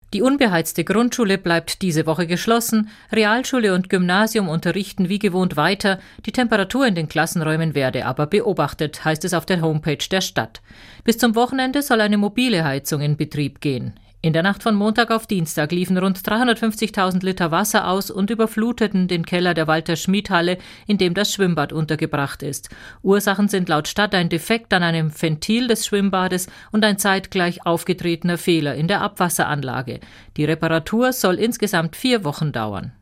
Die unbeheizte Grundschule bleibt diese Woche geschlossen, Realschule und Gymnasium unterrichten wie gewohnt weiter, die Temperatur in den Klassenräumen werde aber beobachtet, heißt es auf der Homepage der Stadt. Bis zum Wochenende soll eine mobile Heizung in Betrieb gehen. In der Nacht von Montag auf Dienstag liefen rund 350.000 Liter Wasser aus und überfluteten den Keller der Walter-Schmied-Halle, in dem das Schwimmbad untergebracht ist. Ursachen sind laut Stadt ein Defekt an einem Ventil des Schwimmbades und ein zeitgleich aufgetretener Fehler in der Abwasseranlage. Die Reparatur soll insgesamt 4 Wochen dauern.